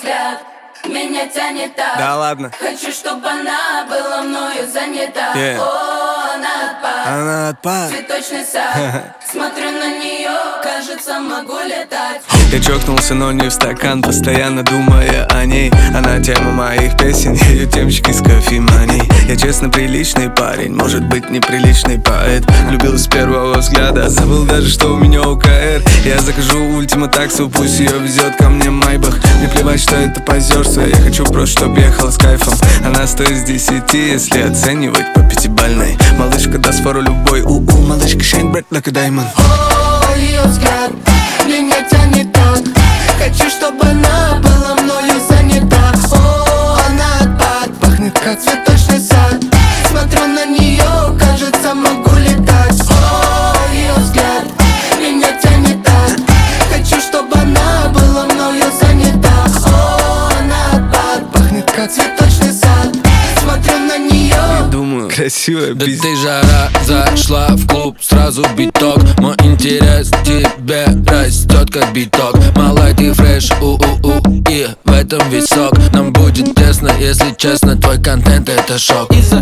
взгляд меня тянет так. Да ладно. Хочу, чтобы она была мною занята. Yeah. О, она отпад, Цветочный сад. Смотрю на нее, кажется, могу летать. Я чокнулся, но не в стакан, постоянно думая о ней. Она тема моих песен, ее темчик из кофемании. Я честно приличный парень, может быть неприличный поэт. Влюбился с первого взгляда, забыл даже, что у меня ОКР. Я закажу ультима таксу, пусть ее везет ко мне Майбах. Мне плевать, что это позерство, я хочу просто, чтоб ехала с кайфом. Она стоит с 10, если оценивать по пятибалльной. Малышка даст фору любой, малышка shine bright like a diamond. О, ее взгляд меня тянет так. Хочу, чтобы она была мною занята. О, она отпад, Пахнет как цветочный сад. Смотрю на нее, кажется, могу летать. О, ее взгляд меня тянет так. Хочу, чтобы она была мною занята. О, она отпад, Пахнет как цветочный сад. Смотрю на нее. Думаю, красивая Да пиздец. ты жара зашла в клуб, сразу биток. Мой интерес к тебе растет как биток. Малай, ты фреш, и в этом весь сок. Нам будет тесно, если честно, твой контент это шок. Из-за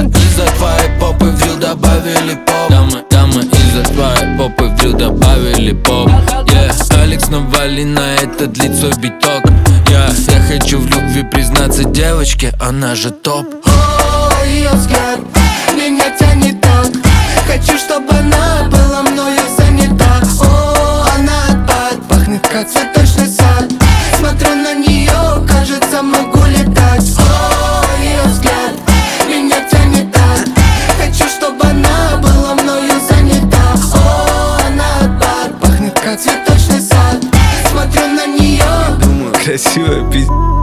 твоей попы в дрил добавили поп. Дамы, из-за твоей попы в дрил добавили поп. Алекс, навали на этот лицо биток. Я хочу в любви признаться девочке, она же топ. О, ее взгляд меня тянет так. Хочу, чтобы она была мною занята. О, она отпад, Пахнет как цветочный сад. Смотрю на нее, кажется, могу летать. О, ее взгляд меня тянет так. Хочу, чтобы она была мною занята. О, она отпад, Пахнет как цветочный сад. Смотрю на нее. Думаю, красивая пиздец.